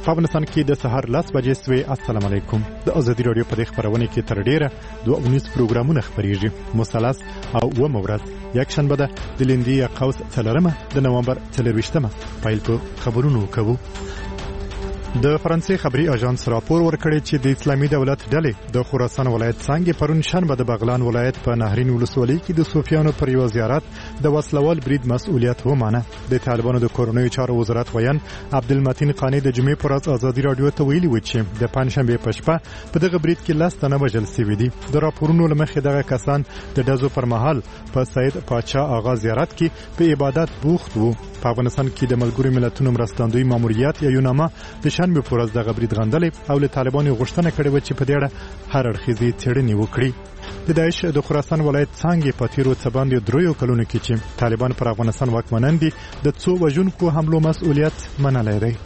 په افغانستان کې د سهار 10 بجې سوي. السلام علیکم. د ازادي رادیو په خبرونه کې تر ډیره 2 پروګرامونه خبريږي. مثلث او و مورد یک شنبه ده د لندې قوس 4 د نومبر 24 پایل په خبرونو کوو. د فرانسې خبري اژانس راپور ورکړی چې د اسلامي دولت ډلې د خراسان ولایت څنګه پرون شنبه د بغلان ولایت په نهرین ولسوالۍ کې د صوفیانو پر یو زیارت د وسلوال برید مسؤلیت ومانه. د طالبانو د کورنیو چارو وزارت ویان عبدالمتین قانی د جمعې پر ورځ ازادي رادیو ته ویلي و چې د پنځشنبه په شپه په دغه برید کې 10 تنه وژل شوي دي. د راپورونو لمخې دغه کسان د دزو پر مهال په سید پاچا آغا زیارت کې په عبادت بوخت وو. په افغانستان کې د ملګرو ملتونو مرستندوی ماموریت یا یوناما د شنبه پر ورځ دغه برید غندلې او له طالبانو غوښتنه کړې و چې په دې اړه هر اړخیزې څېړنې وکړي. د داعش د خراسان ولایت څنګه په تیرو څه باندې 3 کلونو کې چې طالبان پر افغانستان واکمنان دي د څو وژونکو حملو مسؤلیت منلی دی.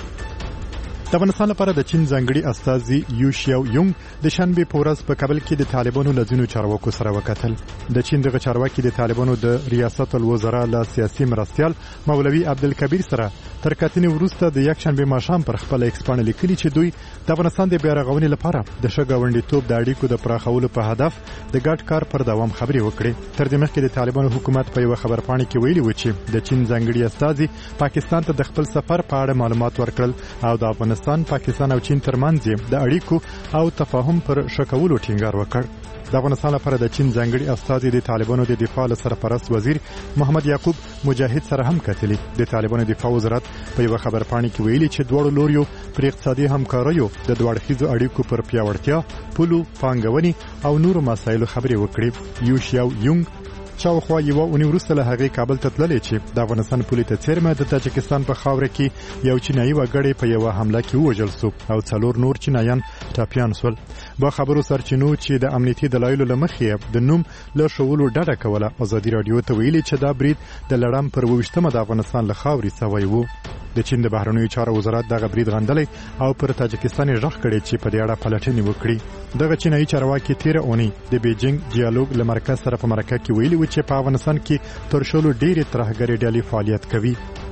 د افغانستان لپاره د چین ځانګړي استازي یو شیاو یونګ د شنبه په ورځ په کابل کې د طالبانو لزینو چارواکو سره وکتل. د چین دغه چارواکي د طالبانو د ریاست الوزرا له سیاسي مرستيال مولوي عبدالکبیر سره تر کتنې وروسته د یک شنبه ماښام پر خپل ایکس باندې لیکلي چې دوی د افغانستان د بیارغونې لپاره د شګاونډیتوب د اړیکو د پراخولو په هدف د ګډ کار پر دوام خبرې وکړي. تر دې مخکې د طالبانو حکومت په یو خبرپاڼه کې ویلي و چې د چین ځانګړي استازي پاکستان ته د خپل سفر په اړه معلومات ورکړل او د افغانستان، پاکستان او چین ترمنځ د اړیکو او تفاهم پر شکولو ټینګار وکړ. د افغانستان لپاره د چین ځانګړي استازي د طالبانو د دفاع سرپرست وزیر محمد یعقوب مجاهد سره هم کتلي. د طالبانو دفاع وزارت په یو خبرپاڼه کې ویلي چې دوه لوريو پر اقتصادي همکاریو د دوه اړخیزو اړیکو پر پیاوړتیا، پولو پانګونې او نورو مسایلو خبرې وکړي. یو شیاو یونګ شاوخوا یو اونۍ وروسته له هغې کابل ته تللی چې د افغانستان پولې ته څیرمه د تاجکستان په خاوره کې یو چینایي وګړی په یو حمله کې ووژل شو او 4 نور چینایان ټاپیان شول. با خبرو سرچینو چې د امنیتي دلایلو له مخې د نوم له شولو ډډه کوله ازادي رادیو ته ویلي چې دا برید د لړم پر 28مه د افغانستان له خاورې سوی وو. د چین د بهرنیو چارو وزارت دغه برید غندلی او پر تاجکستان یې غږ کړی چې په دې اړه پلټنې وکړي. دغه چینایي چارواکي 13 اونۍ د بیجینګ ډیالوګ له مرکز سره په مرکه کې ویلي و چې په افغانستان کې تر شلو ډېرې ترهګرې ډلې فعالیت کوي.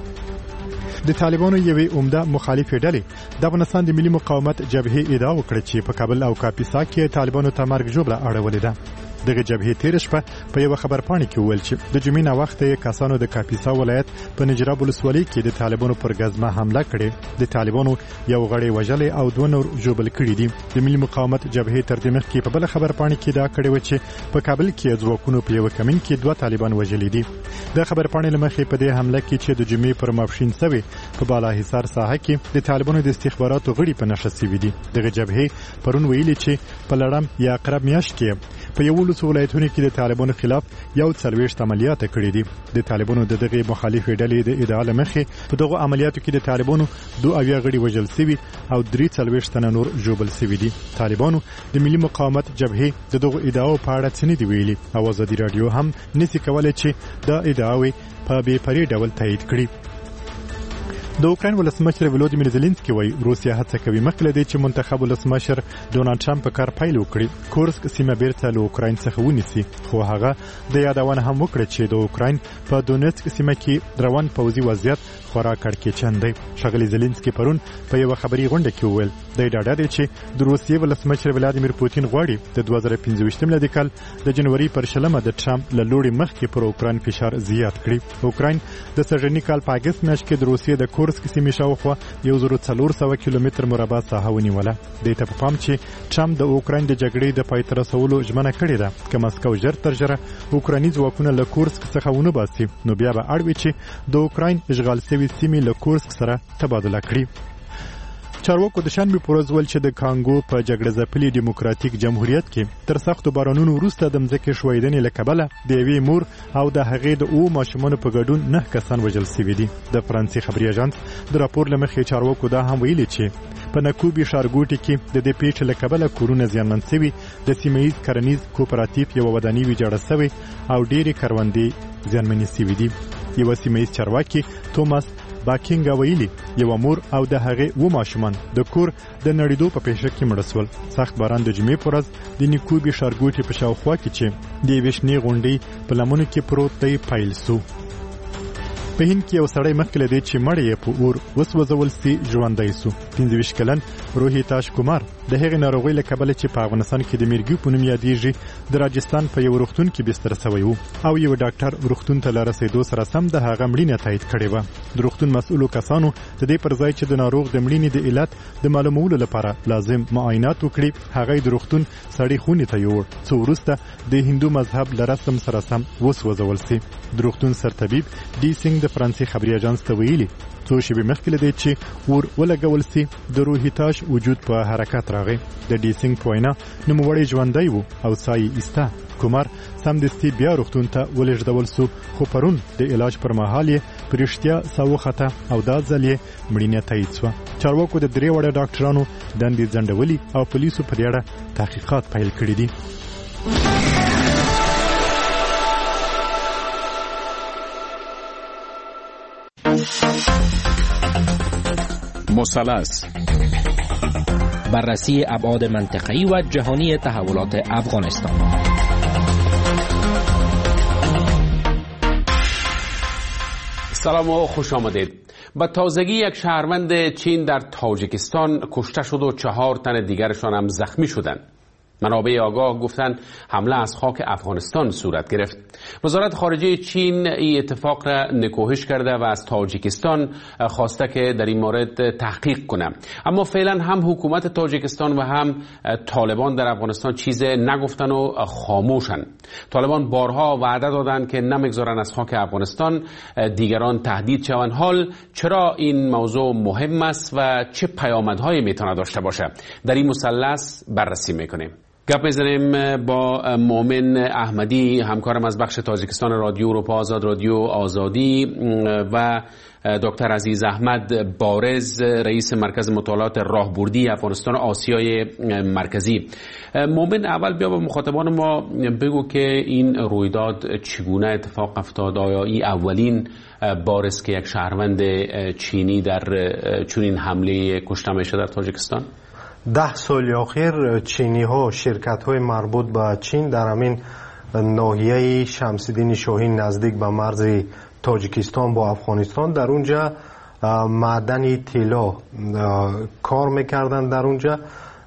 د طالبانو یوې عمده مخالفې ډلې د افغانستان د ملي مقاومت جبهې ادعا وکړه چې په کابل او کاپیسا کې طالبانو ته مرګ ژوبله اړولې ده. دغه جبهې تیر شپه په یو خبرپاڼه کې وویل چې د جمعې نه وخت کسانو د کاپیسا ولایت په نجراب ولسوالۍ کې د طالبانو پر غزمه حمله کړې. د طالبانو یو غړی وژلې او 2 نور ژوبل کړي دي. د ملي مقاومت جبهې تر دې مخکې په بل خبرپاڼه کې دا کړی و چې په کابل کې ځواکونو په یو کمین کې 2 طالبان وژلي دي. د خبرپاڼې لمخې په دې حمله کې چې د جمعې پر ماپښین سوي په بالا حصار ساحه کې د طالبانو د استخباراتو غړي په نشه سوي دي. دغه جبهې پرون ویلي چې په لړم یا اقرب میاشت کې په یو ولایتونو کې د طالبانو خلاف یو 40 عملیات کړي دي. د طالبانو دغه مخالفې ډلې د ادعا لمخې په دغه عملیاتو کې د طالبانو 2 غړي وژل شوي او 43 تنه نور ژوبل شوي دي. طالبانو د ملي مقاومت جبهې دغه ادعاو په اړه څه نه دی ویلي او ازادي رادیو هم نسی کولای چې دا ادعاوې په بې پرې ډول تایید کړي. د اوکراین ولسمشر ولودیمیر زيلنسکي وايي روسیا هڅه کوي مخکې دی چې منتخب ولسمشر ډونالد ټرمپ په کار پیل وکړي کورسک سیمه بیرته له اوکراین څخه ونیسي. خو هغه د یادونه هم وکړه چې د اوکراین په دونیتسک سیمه کې روان پوځي وضعیت خورا کړکېچن دی. ښاغلي زيلنسکي پرون په یو خبري غونډه کې وویل د ډاډه دی چې د روسیې ولسمشر ولادیمیر پوتین غواړي د 2015 میلادي کال د جنوري پر 20 د ټرمپ له لوري مخکې پر اوکراین فشار زیات کړي. اوکراین د سږني کال په اگست میاشت کې د روسیې د کورسک سیمې شاوخوا 1400 کیلومتر مربع ساحه ونیوله. د ته په پام چې ټرمپ د اوکراین د جګړې د پای ته رسولو ژمنه کړې ده که مسکو ژر تر ژره اوکرایني ځواکونه له کورسک څخه ونه باسي نو بیا به اړوي چې د اوکراین اشغال شوی سیمې له کورسک سره تبادله کړي. چارواکو د شنبه پر ورځ ویل چې د کانګو په جګړه ځپلي ډیموکراتیک جمهوریت کې تر سختو بارانونو وروسته د مځکې ښویدنې له کبله د یوې مور او د هغې د 2 ماشومانو په ګډون 9 کسان وژل شوي دي. د فرانسې خبري اژانس د راپور له مخې چارواکو دا هم ویلي چې په نکوبي ښارګوټي کې د دې پیښې له کبله کورونه زیانمن شوي، د سیمه ییز کرنیز کوپراتیف یو ودانۍ ویجاړه شوې او ډېرې کروندې زیانمنې شوي دي. یو سیمه ییز چارواکي توماس باکینګ ویلي یو مور او د هغې 2 ماشومان د کور د نړیدو په پیښه کې مړه شول. سخت باران د جمعې پر ورځ د نیکوبي ښارګوټي په شاوخوا کې چې د یوې شنې غونډۍ په لمنو کې پروت دی پیل شو. په هند کې یو سړی مخکې له دې چې مړ یې په اور وسوځول سي ژوندی شو. 15 کلن روهیتاش کومار د هغې ناروغۍ له کبله چې په افغانستان کې د میرګي په نوم یادېږي د راجستان په یو روغتون کې بستر شوی و او یو ډاکټر روغتون ته له رسېدو سره سم د هغه مړینه تایید کړې وه. د روغتون مسؤلو کسانو د دې پر ځای چې د ناروغ د مړینې د علت د معلومولو لپاره لازم معاینات وکړي، هغه د روغتون سړې خونې ته یوړ څو وروسته د هندو مذهب له رسم سره سم وسوځول سي. د روغتون سرطبیب ډي سینګ د فرانسې خبري اژانس ته ویلي څو شېبې مخکې له دې چې ور ولګول سي د روهیتاش وجود په حرکت راغی. د ډي سینګ په وینا نوموړی ژوندی و او ساه یې ایسته. کومار سمدستي بیا روغتون ته ولېږدول سو، خو پرون د علاج پر مهال یې په رښتیا ساه وخته او دا ځل یې مړینه تایید سوه. چارواکو د 3 وړه ډاکټرانو دندې ځنډولي او پولیسو پر اړه تحقیقات پیل کړي دي. مثلث بررسی ابعاد منطقه‌ای و جهانی تحولات افغانستان. سلام و خوش آمدید. به تازگی یک شهروند چین در تاجیکستان کشته شد و 4 تن دیگرشان هم زخمی شدند. منابع آگاه گفتند حمله از خاک افغانستان صورت گرفت. وزارت خارجه چین این اتفاق را نکوهش کرده و از تاجیکستان خواسته که در این مورد تحقیق کنه. اما فعلا هم حکومت تاجیکستان و هم طالبان در افغانستان چیز نگفتن و خاموشن. طالبان بارها وعده دادند که نمیگذارن از خاک افغانستان دیگران تهدید شوند. حال چرا این موضوع مهم است و چه پیامدهایی میتونه داشته باشه؟ در این مثلث بررسی میکنیم. گپ می‌زنیم با مومن احمدی، همکارم از بخش تاجیکستان رادیو اروپا آزاد، رادیو آزادی، و دکتر عزیز احمد بارز، رئیس مرکز مطالعات راهبردی افغانستان آسیای مرکزی. مومن، اول بیا با مخاطبان ما بگو که این رویداد چگونه اتفاق افتاد؟ آیا این اولین بار است که یک شهروند چینی در چنین حمله کشته میشه در تاجیکستان؟ 10 سال اخیر چینی ها، شرکت های مربوط به چین در همین ناحیه شمس‌الدین شاهین نزدیک به مرز تاجیکستان با افغانستان در اونجا معدن طلا کار میکردن در اونجا.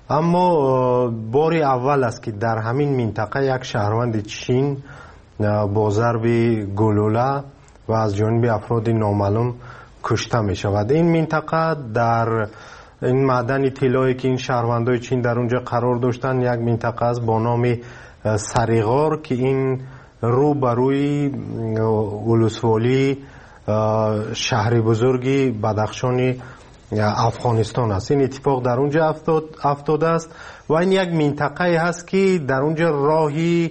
اما بار اول است که در همین منطقه یک شهروند چین با ضرب گلوله و از جانب افراد نامعلوم کشته می شود. این منطقه در این معدن طلایی که این شهروندای چین در اونجا قرار داشتن یک منطقه است با نام سریغار که این رو بروی ولسوالی شهر بزرگی بدخشان افغانستان است. این اتفاق در اونجا افتاده است و این یک منطقه هست که در اونجا راهی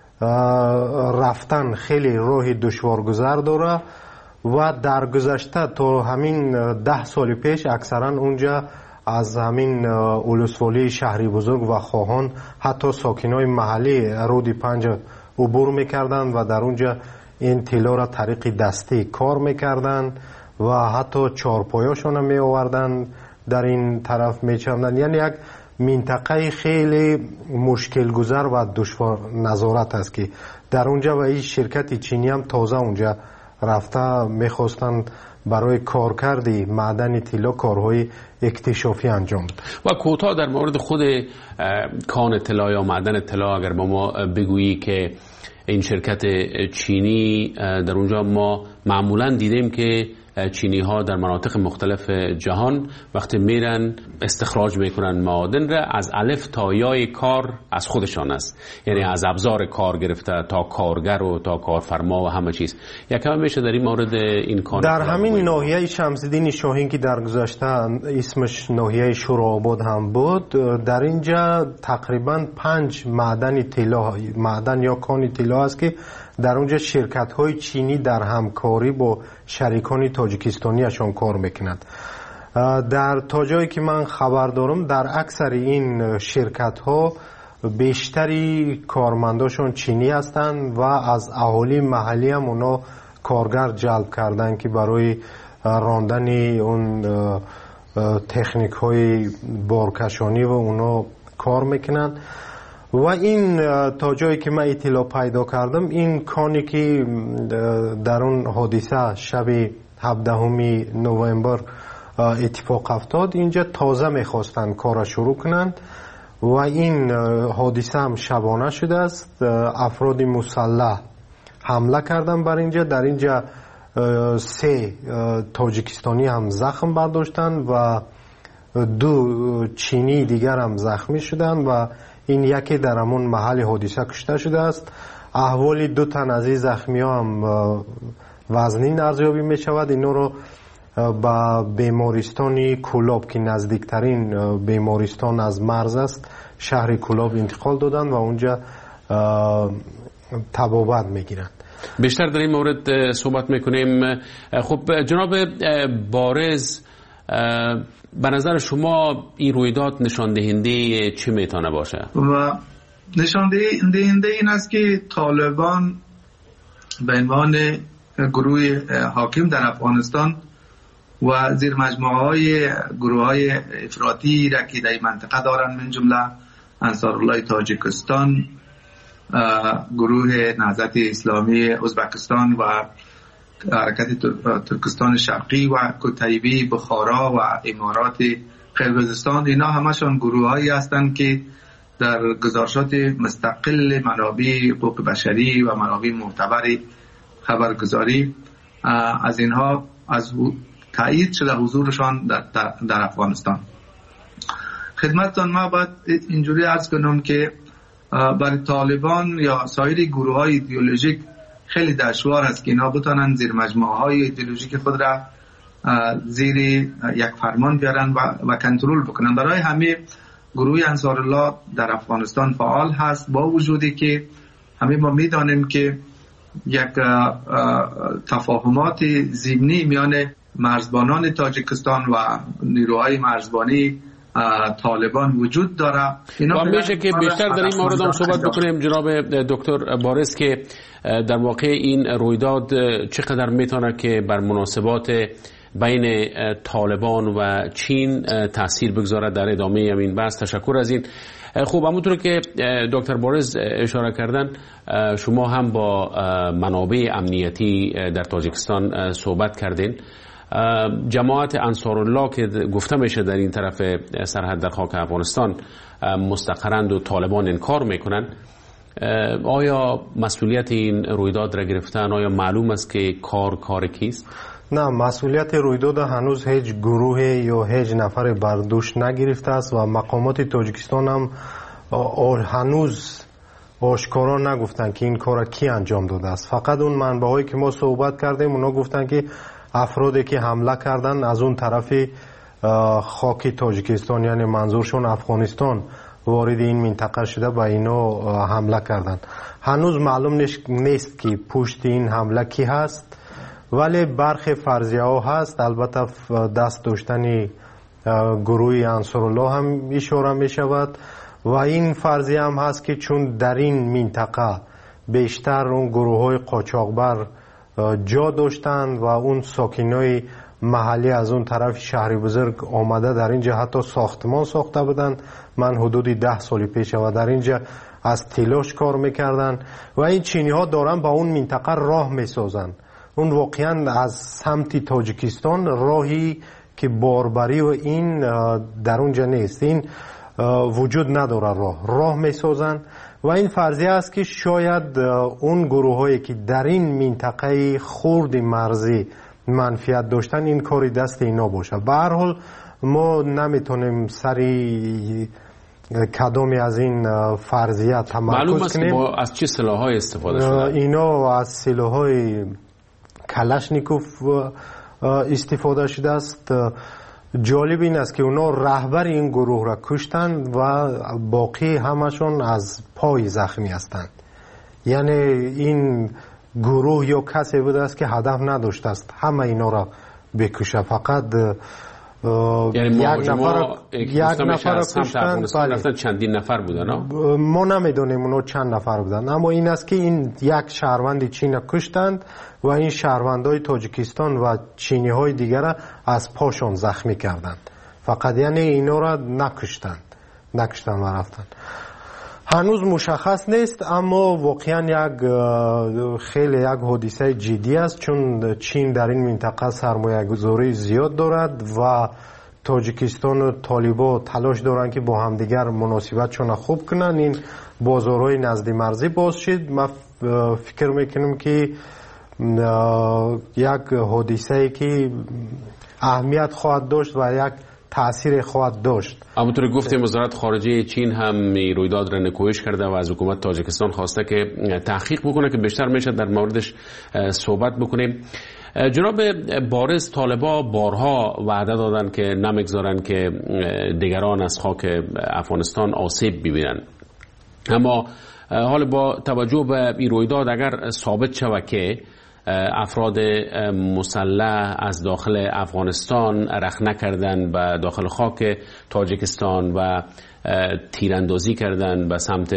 رفتن خیلی راه دشوارگذر داره و در گذشته تا همین 10 سال پیش اکثرا اونجا از همین ولسوالی شهری بزرگ و خواهان حتی ساکنای محلی رود 5 عبور میکردن و در اونجا این طلا را طریق دستی کار میکردن و حتی چارپایاشون می آوردن در این طرف میچوندن. یعنی یک منطقه خیلی مشکل گذر و دشوار نظارت است که در اونجا و این شرکت چینی هم تازه اونجا رفته میخواستن برای کارکردی معدن طلا کارهای اکتشافی انجام بده. و کوتاه در مورد خود کان طلا یا معدن طلا اگر با ما بگویی که این شرکت چینی در اونجا ما معمولا دیدیم که چینی ها در مناطق مختلف جهان وقتی میرن استخراج میکنن معادن را از الف تا یای کار از خودشان است، یعنی از ابزار کار گرفته تا کارگر و تا کارفرما و همه چیز. یکم میشه در این مورد این کار در همین ناحیه شمس‌الدین شاهین که در گذشته اسمش ناحیه شورآباد هم بود، در اینجا تقریبا 5 معدن طلا، معدن یا کان طلا است که در اونجا شرکت های چینی در همکاری با شریکان تاجیکستانیشان کار میکنند. در تا جایی که من خبر دارم در اکثر این شرکت ها بیشتری کارمنداشون چینی هستند و از اهالی محلی هم اونا کارگر جلب کردن که برای راندن اون تکنیک های بارکشانی و اونا کار میکنند. و این تا جایی که من اطلاع پیدا کردم این کانی که در اون حادثه شب 17 نوامبر اتفاق افتاد، اینجا تازه میخواستن کار شروع کنند و این حادثه هم شبانه شده است. افراد مسلح حمله کردن بر اینجا. در اینجا 3 تاجیکستانی هم زخم برداشتند و 2 چینی دیگر هم زخمی شدند و این یکی در همون محل حادثه کشته شده است. احوال 2 تن از این زخمی ها هم وزنین ارزیابی می شود. اینو رو به بیمارستان کولاب که نزدیکترین بیمارستان از مرز است، شهر کولاب انتقال دادند و اونجا طبابت میگیرند. بیشتر در این مورد صحبت میکنیم. خب جناب بارز، به نظر شما این رویداد نشان دهنده چی میتونه باشه؟ و نشان دهنده این است که طالبان به عنوان گروه حاکم در افغانستان و زیر مجموعه های گروه های افراطی را که در منطقه دارند، من جمله انصارالله تاجیکستان، گروه نهضت اسلامی ازبکستان و حرکت ترکستان شرقی و کتیبه بخارا و امارات قرقیزستان، اینا همشون گروه هایی هستند که در گزارشات مستقل منابع حقوق بشری و منابع معتبر خبرگزاری از اینها از تایید شده حضورشان در افغانستان. خدمتتان ما باید اینجوری عرض کنم که برای طالبان یا سایر گروه های ایدئولوژیک خیلی دشوار است که اینا بتانن زیر مجموعه های ایدئولوژیک خود را زیر یک فرمان بیارن و کنترل بکنن. برای همه گروه انصارالله در افغانستان فعال هست، با وجودی که همه ما میدانیم که یک تفاهمات ضمنی میان مرزبانان تاجیکستان و نیروهای مرزبانی طالبان وجود داره. و میشه که بیشتر در این مورد هم صحبت بکنیم جناب دکتر بارز که در واقع این رویداد چقدر میتونه که بر مناسبات بین طالبان و چین تاثیر بگذاره در ادامه این بحث. تشکر از این. خوب، همونطور که دکتر بارز اشاره کردن، شما هم با منابع امنیتی در تاجیکستان صحبت کردین. جماعت انصارالله که گفته میشه در این طرف سرحد در خاک افغانستان مستقرند و طالبان انکار میکنن، آیا مسئولیت این رویداد را گرفتن؟ آیا معلوم است که کار کیست؟ نه، مسئولیت رویداد هنوز هیچ گروه یا هیچ نفر بر دوش نگرفته است و مقامات تاجیکستان هم هنوز آشکارا نگفتن که این کار کی انجام داده است. فقط اون منبعایی که ما صحبت کردیم اونا گفتن که افرادی که حمله کردن از اون طرف خاک تاجیکستان، یعنی منظورشون افغانستان، وارد این منطقه شده و اینا حمله کردن. هنوز معلوم نیست که پشت این حمله کی هست، ولی برخی فرضیه ها هست. البته دست داشتن گروه انصارالله هم اشاره می شود و این فرضیه هم هست که چون در این منطقه بیشتر اون گروه های قاچاقبر جا داشتند و اون ساکنای محلی از اون طرف شهر بزرگ آمده در اینجا حتی ساختمان ساخته بودند. من حدود 10 سال پیش و در اینجا از تلاش کار میکردن و این چینی ها دارن با اون منطقه راه میسازن. اون واقعا از سمت تاجیکستان راهی که باربری و این در اونجا نیست، این وجود نداره، راه میسازن و این فرضیه است که شاید اون گروه هایی که در این منطقه خرد مرزی منفیت داشتن این کاری دست اینا باشه. به هر حال ما نمیتونیم سری کدامی از این فرضیه تمرکز کنیم. معلوم است از چه سلاح‌های استفاده شده؟ اینا از سلاح‌های کلاشنیکوف استفاده شده است. جالب این است که اونا رهبر این گروه را کشتند و باقی همشون از پای زخمی هستند. یعنی این گروه یا کسی بوده است که هدف نداشته است همه اینا را بکشه، فقط یعنی یک نفر کشتند. بله. چندین نفر بودن؟ ما نمیدونیم اونا چند نفر بودن، اما این است که این یک شهروند چین کشتند و این شهروندای تاجیکستان و چینی های دیگر از پاشون زخمی کردند. فقط یعنی اینا را نکشتند و رفتند. هنوز مشخص نیست، اما واقعا خیلی یک حادثه جدی است، چون چین در این منطقه سرمایه‌گذاری زیاد دارد و تاجیکستان و طالبان تلاش دارند که با همدیگر مناسبتشون خوب کنن، این بازارهای نزدی مرزی باز شد. من فکر میکنم که یک حادثه‌ای که اهمیت خواهد داشت و یک تأثیر خواهد داشت. همونطور گفتیم وزارت خارجه چین هم رویداد را نکوهش کرده و از حکومت تاجیکستان خواسته که تحقیق بکنه، که بیشتر میشه در موردش صحبت بکنیم. جناب بارز، طالبا بارها وعده دادن که نمیگذارن که دیگران از خاک افغانستان آسیب ببینن، اما حال با توجه به این رویداد اگر ثابت شود که افراد مسلح از داخل افغانستان رخنه کردن به داخل خاک تاجیکستان و تیراندازی کردن به سمت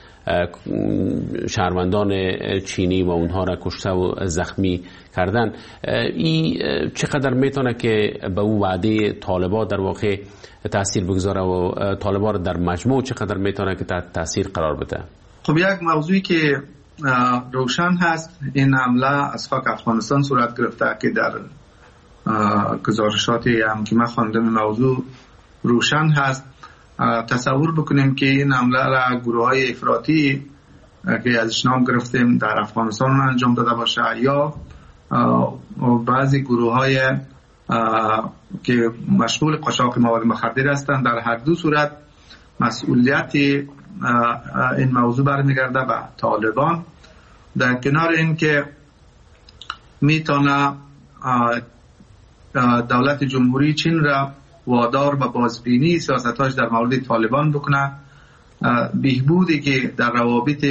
شهروندان چینی و اونها را کشته و زخمی کردن، این چقدر میتونه که به اون وعده طالبا در واقع تاثیر بگذاره و طالبا را در مجموع چقدر میتونه که تحت تاثیر قرار بده؟ خب یک موضوعی که روشن هست، این حمله از خاک افغانستان صورت گرفته که در گزارشاتی هم که من خواندم موضوع روشن هست. تصور بکنیم که این حمله را گروه‌های افراطی که ازش نام گرفتیم در افغانستان انجام داده باشه، یا بعضی گروه‌های که مشغول قاچاق مواد مخدر هستند. در هر دو صورت مسئولیت این موضوع برمیگرده به طالبان، در کنار این که میتونه دولت جمهوری چین را وادار به بازبینی سیاستاش در مورد طالبان بکنه. بهبودی که در روابط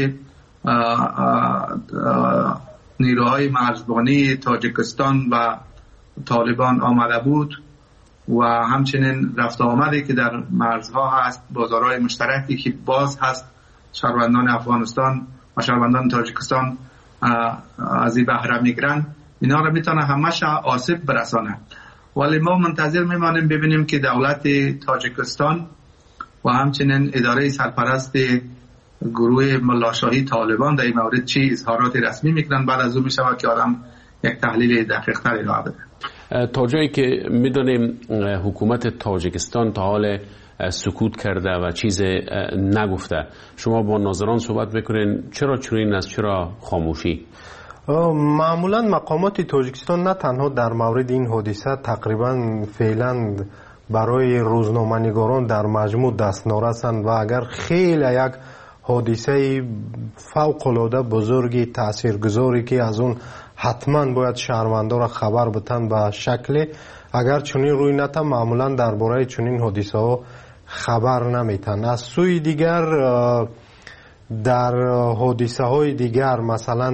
نیروهای مرزبانی تاجیکستان و طالبان آمده بود و همچنین رفت آمدی که در مرزها هست، بازارهای مشترکی که باز هست، شهروندان افغانستان و شهروندان تاجیکستان از این بهره میگیرن، اینا رو میتونه همش آسیب برسانه. ولی ما منتظر میمانیم ببینیم که دولت تاجیکستان و همچنین اداره سرپرست گروه ملاشاهی طالبان در این مورد چی اظهارات رسمی میکنن، بعد از اون میشود که آدم یک تحلیل دقیق تر ارائه بده. تا جایی که میدونیم حکومت تاجیکستان تا حال سکوت کرده و چیز نگفته. شما با ناظران صحبت بکنین، چرا چنین است، چرا خاموشی؟ معمولا مقامات تاجیکستان نه تنها در مورد این حادثه تقریبا فعلا برای روزنامه‌نگاران در مجموع دستنارسند و اگر خیلی یک حادثه فوق‌العاده بزرگی تاثیرگذاری که از اون حتما باید شهروندان را خبر بدن به شکل، اگر چنین روی نده معمولا درباره چنین حادثه ها خبر نمیتن. از سوی دیگر در حادثه های دیگر مثلا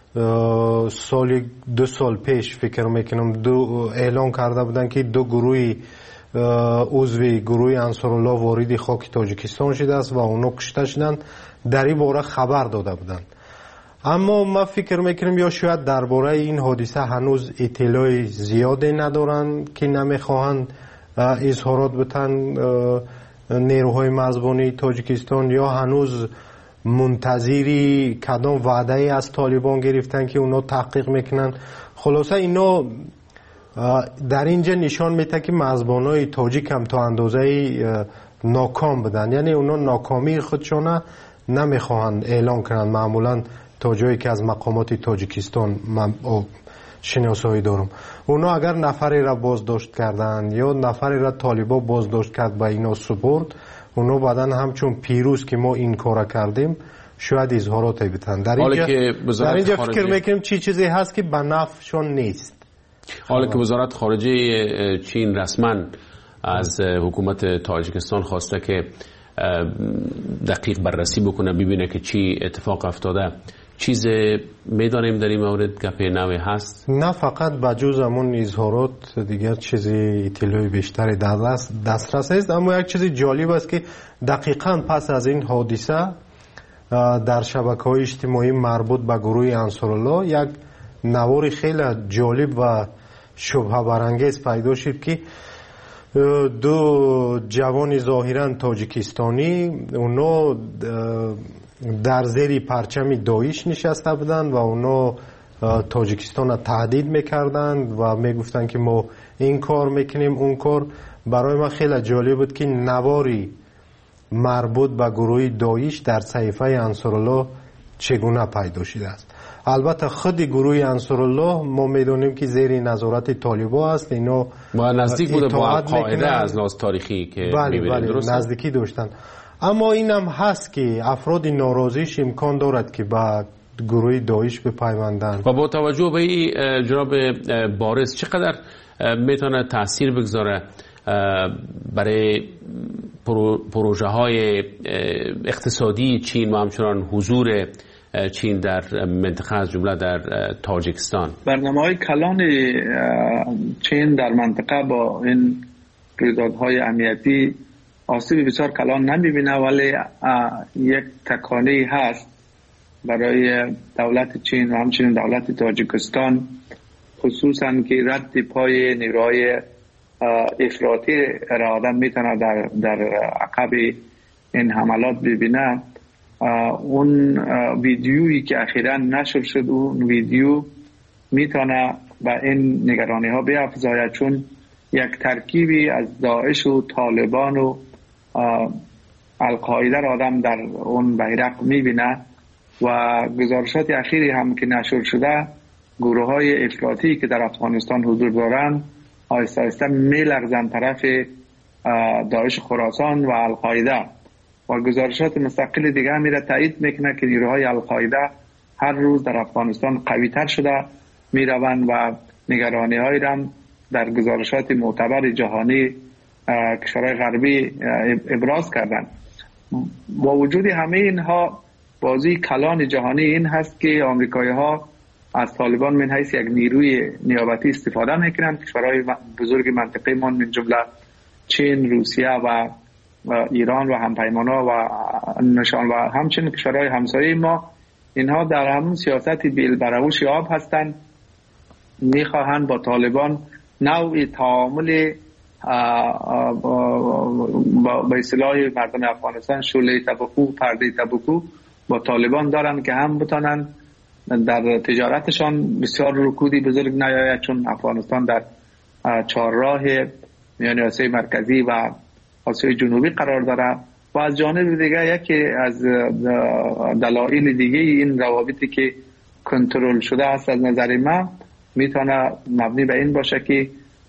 دو سال پیش فکر میکنم اعلان کرده بودن که دو گروه عضوی گروه انصارالله وارد خاک تاجیکستان شده است و اونا کشته شدند، در این باره خبر داده بودند. اما ما فکر میکنیم یا شاید درباره این حادثه هنوز اطلاع زیاده ندارند که نمیخواهند اظهارات بدن نیروهای مرزبانی تاجیکستان، یا هنوز منتظری کدام وعده از طالبان گرفتن که اونا تحقیق میکنن. خلاصه اینا در اینجا نشان میده که مرزبانای تاجیک هم تا اندازه ناکام بدن، یعنی اونا ناکامی خودشون نمیخواهند اعلان کنند. معمولا تا جایی که از مقامات تاجیکستان من شناسایی دارم، اونا اگر نفری را بازداشت کردن یا نفری را طالبا بازداشت کرد با اینا سپرد، اونا بعدن همچون پیروز که ما این کارا کردیم شاید اظهاراتی بدن. در اینجا فکر میکنم چیزی هست که به نفعشون نیست. حالا که وزارت خارجه چین رسما از حکومت تاجیکستان خواسته که دقیق بررسی بکنه ببینه که چی اتفاق افتاده، چیز میدانیم در این مورد گپ نوی هست؟ نه فقط بجز همون اظهارات دیگر چیزی اطلاعی بیشتری در دسترس است. اما یک چیز جالب است که دقیقاً پس از این حادثه در شبکه‌های اجتماعی مربوط به گروه انصارالله یک نوار خیلی جالب و شبهه برانگیز پیدا شد که دو جوان ظاهرا تاجیکستانی، اونا در زیر پرچم داعش نشسته بودند و اونا تاجیکستان را تهدید میکردند و میگفتند که ما این کار میکنیم اون کار. برای من خیلی جالب بود که نواری مربوط به گروه داعش در صحیفه انصارالله چگونه پیدا شده است. البته خود گروه انصارالله ما میدونیم که زیر نظارت طالبان است، اینا با نزدیک بوده با القاعده از لحاظ تاریخی که بله نزدیکی داشتن. اما اینم هست که افراد ناراضیش امکان دارد که با گروه داعش بپیوندند. و با توجه به این جناب بارز چقدر میتونه تاثیر بگذاره برای پروژه های اقتصادی چین و همچنان حضور چین در منطقه از جمله در تاجیکستان؟ برنامه‌های کلان چین در منطقه با این رویدادهای امنیتی آسیب بسیار کلان نمیبینه، ولی یک تکانه هست برای دولت چین و همچنین دولت تاجیکستان، خصوصا که رد پای نیروهای افراطی را آدم میتونه در عقب این حملات ببینه. اون ویدیویی که اخیراً نشر شد، اون ویدیو میتونه به این نگرانی ها بیافزاید، چون یک ترکیبی از داعش و طالبان و القاعده را آدم در اون بیرق میبینه. و گزارشات اخیری هم که نشر شده، گروه های افراطی که در افغانستان حضور دارند آهسته آهسته میلغزند طرف داعش خراسان و القاعده. و گزارشات مستقل دیگه هم میره تایید میکنه که نیروهای القاعده هر روز در افغانستان قوی تر شده میروند و نگرانی های هم در گزارشات معتبر جهانی کشورهای غربی ابراز کردند. با وجود همه اینها، بازی کلان جهانی این هست که آمریکایی ها از طالبان من حیث یک نیروی نیابتی استفاده میکنند. کشورهای بزرگ منطقه ما من جمله چین، روسیه و ایران و همپیمانا و نشان و همچنین کشورهای همسایه ما، اینها در همون سیاست بیل بروش آب هستند. میخواهند با طالبان نوعی تعامل با اصطلاح مردم افغانستان شعله تبکو، پرده تبکو با طالبان دارن که هم بتانن در تجارتشان بسیار رکودی بزرگ نیاید، چون افغانستان در چهارراه میان آسیای مرکزی و آسیای جنوبی قرار داره. و از جانب دیگه یکی از دلایل دیگه این روابطی که کنترل شده است از نظر من میتونه مبنی به این باشه که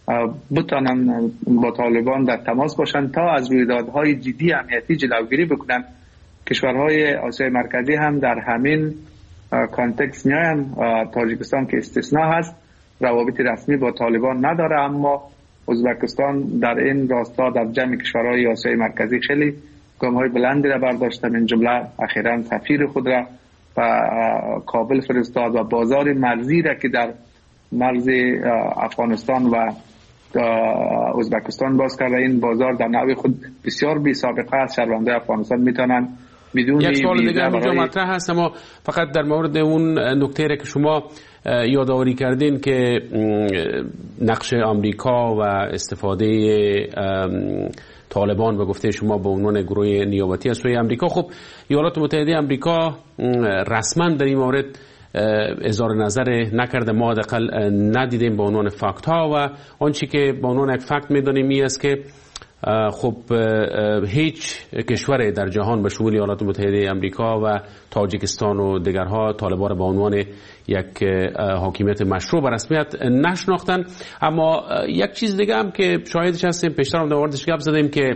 بتانن با طالبان در تماس باشن تا از رویدادهای جدی امنیتی جلوگیری بکنن. کشورهای آسیای مرکزی هم در همین کانتکست میاین. تاجیکستان که استثناء هست، روابط رسمی با طالبان نداره، اما ازبکستان در این راستا در جمع کشورهای آسیای مرکزی خیلی گام‌های بلندی را برداشته. من جمله اخیراً سفیر خود را و کابل فرستاد و بازار مرزی را که در مرز افغانستان و ازبکستان باز کرده. این بازار در نوع خود بسیار بی سابقه است. شهروندان افغانستان میتونن بدون یک سوال دیگه اینجا مطرح هست، اما فقط در مورد اون نکته را که شما یادآوری کردین که نقش آمریکا و استفاده طالبان و گفته شما به عنوان گروه نیابتی از سوی آمریکا. خب ایالات متحده آمریکا رسما در این مورد اظهار نظر نکرده، ما حداقل ندیدیم به عنوان فکت ها. و آنچه که به عنوان یک فکت میدونیم این است که خب هیچ کشور در جهان به شمول ایالات متحده آمریکا و تاجیکستان و دیگرها طالبان به عنوان یک حاکمیت مشروع به رسمیت نشناختن. اما یک چیز دیگه هم که شاهدش هستیم، پیشتر هم در موردش گپ زدیم که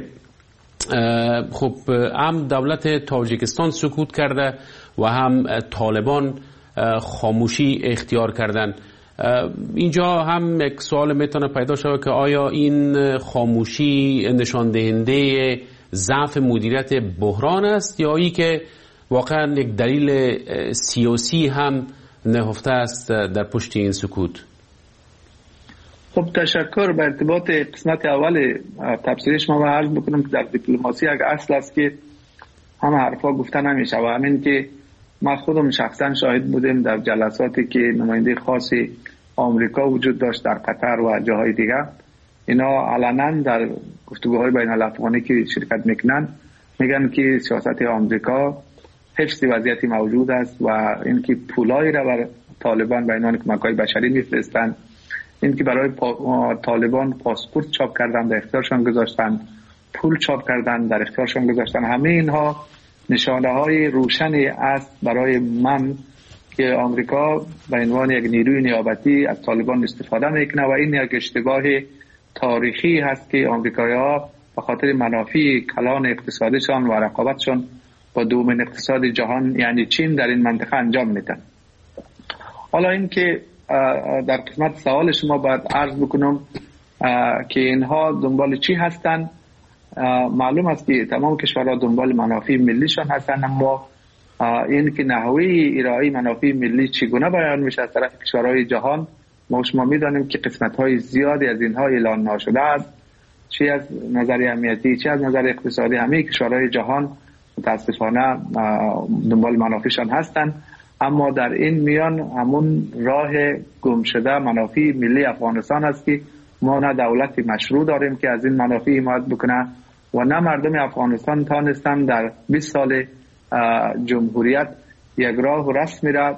خب هم دولت تاجیکستان سکوت کرده و هم طالبان خاموشی اختیار کردن. اینجا هم یک سوال میتونه پیدا شود که آیا این خاموشی نشان دهنده ضعف مدیریت بحران است یا ای که واقعا یک دلیل سیاسی هم نهفته است در پشت این سکوت؟ خب تشکر. به ارتباط قسمت اول تفسیرش ما عرض بکنم که در دیپلماسی یک اصل است که همه حرفا گفته نمیشه و همین که ما خودم شخصا شاهد بودیم در جلساتی که نماینده خاصی آمریکا وجود داشت در قطر و جاهای دیگه. اینا علنا در گفتگوهای بین الافغانی که شرکت میکنن میگن که سیاست آمریکا حفظ وضعیتی موجود است و اینکه پولایی را بر طالبان به عنوان کمک‌های بشری میفرستند، اینکه برای طالبان پاسپورت چاپ کردن در اختیارشان گذاشتن، پول چاپ کردن در اختیارشان گذاشتن، همه اینها نشانه‌های روشنی است برای من که آمریکا به عنوان یک نیروی نیابتی از طالبان استفاده میکنه و این یک اشتباه تاریخی هست که آمریکایی‌ها به خاطر منافع کلان اقتصادیشان و رقابتشان با دومین اقتصاد جهان یعنی چین در این منطقه انجام میدن. حالا این که در قسمت سوال شما باید عرض بکنم که اینها دنبال چی هستن. معلوم است که تمام کشورها دنبال منافع ملیشان هستن، اما این که نحوه ارائه منافع ملی چگونه بیان میشه از طرف کشورهای جهان، ما شما میدانیم که قسمت‌های زیادی از اینها اعلان نشده است، چه از نظر امنیتی چه از نظر اقتصادی. همه کشورهای جهان متاسفانه دنبال منافعشان هستند، اما در این میان همون راه گم شده منافع ملی افغانستان است که ما نه دولت مشروع داریم که از این منافع حمایت بکنه و نه مردم افغانستان تانستن در 20 سال جمهوریت یک راه و رسمی را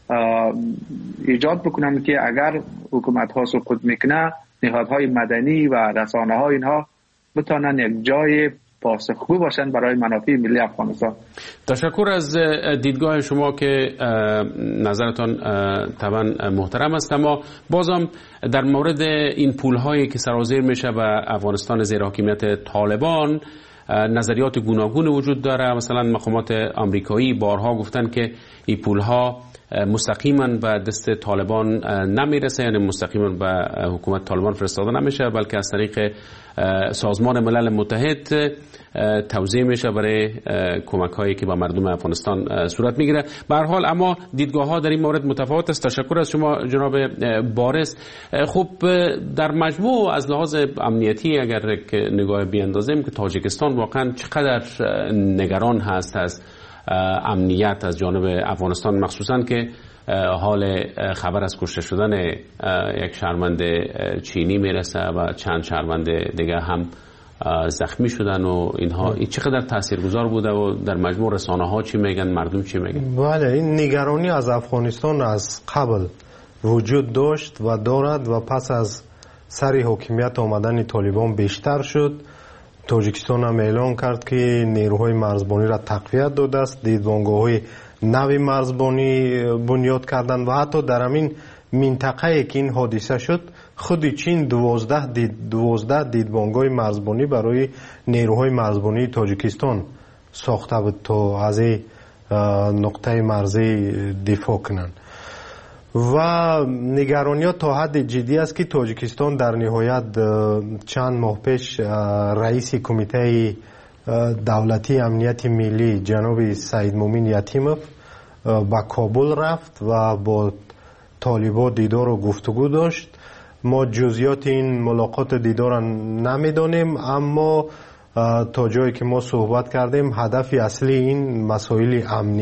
ایجاد بکنن که اگر حکومت ها سقوط میکنه نهادهای مدنی و رسانه ها اینها بتانن یک جای پاسخگو باشن برای منافع ملی افغانستان. تشکر از دیدگاه شما که نظرتان طبعا محترم است، اما بازم در مورد این پول‌هایی که سرازیر میشه به افغانستان زیر حاکمیت طالبان نظریات گوناگون وجود داره. مثلا مقامات آمریکایی بارها گفتن که این پول‌ها مستقیما به دست طالبان نمیرسه، یعنی مستقیما به حکومت طالبان فرستاده نمیشه، بلکه از طریق سازمان ملل متحد توزیع میشه برای کمک هایی که به مردم افغانستان صورت میگیره. به هر حال اما دیدگاه ها در این مورد متفاوت است. تشکر از شما جناب بارز. خب در مجموع از لحاظ امنیتی اگر نگاه بیاندازیم که تاجیکستان واقعا چقدر نگران هست از امنیت از جانب افغانستان، مخصوصا که حال خبر از کشته شدن یک شهروند چینی میرسه و چند شهروند دیگه هم زخمی شدن و اینها این چقدر تاثیرگذار بوده و در مجموع رسانه ها چی میگن، مردم چی میگن؟ بله، این نگرانی از افغانستان از قبل وجود داشت و دارد و پس از سر حکومت آمدن طالبان بیشتر شد. تاجیکستان هم اعلان کرد که نیروهای مرزبانی را تقویت داده است، دیدبانگاه‌های نوی مرزبانی بنیاد کردن و حتی در همین منطقه که این حادثه شد خود چین 12 دیدبانگاه مرزبانی برای نیروهای مرزبانی تاجیکستان ساخته بود تا از این نقطه مرزی دفاع کنند. و نگرانی تا حد جدی است که تاجیکستان در نهایت چند ماه پیش رئیس کمیته دولتی امنیت ملی جناب سید مومن یتیموف به کابل رفت و با طالبان دیدار و گفتگو داشت. ما جزئیات این ملاقات دیدار نمیدانیم، اما تا جایی که ما صحبت کردیم هدف اصلی این مسائل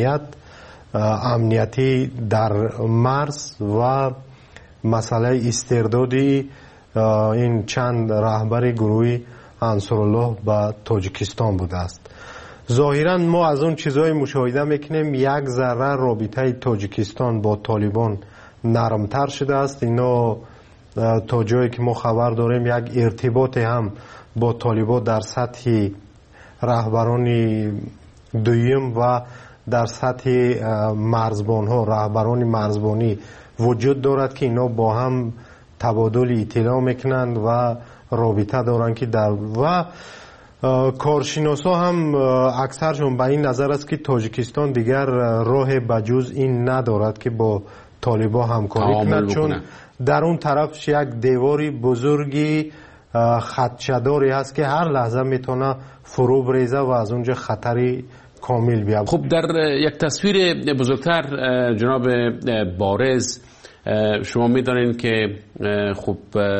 امنیتی در مرز و مسئله استردادی این چند رهبر گروه انصارالله به تاجیکستان بوده است. ظاهرا ما از اون چیزهای مشاهده میکنیم یک ذره رابطه تاجیکستان با طالبان نرمتر شده است. اینا تا جایی که ما خبر داریم یک ارتباط هم با طالبان در سطح رهبران دویم و در سطح مرزبان ها رهبران مرزبانی وجود دارد که اینا با هم تبادل اطلاع میکنند و رابطه دارند که در و کارشناسا هم اکثرشون به این نظر است که تاجیکستان دیگر راه بجز این ندارد که با طالبان همکاری کند، چون در اون طرف یک دیواری بزرگی خدشه‌داری هست که هر لحظه میتونه فرو بریزه و از اونجا خطری کامل بیاد. خب در یک تصویر بزرگتر جناب بارز، شما میدانید که خب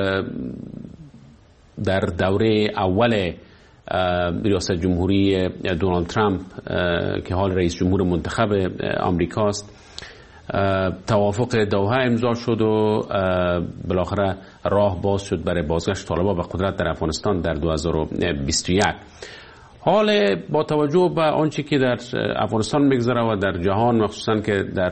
در دوره اول ریاست جمهوری دونالد ترامپ که حال رئیس جمهور منتخب آمریکاست، توافق دوحه امضا شد و بالاخره راه باز شد برای بازگشت طالبان به قدرت در افغانستان در 2021. حال با توجه به آنچه که در افغانستان میگذره و در جهان، مخصوصا که در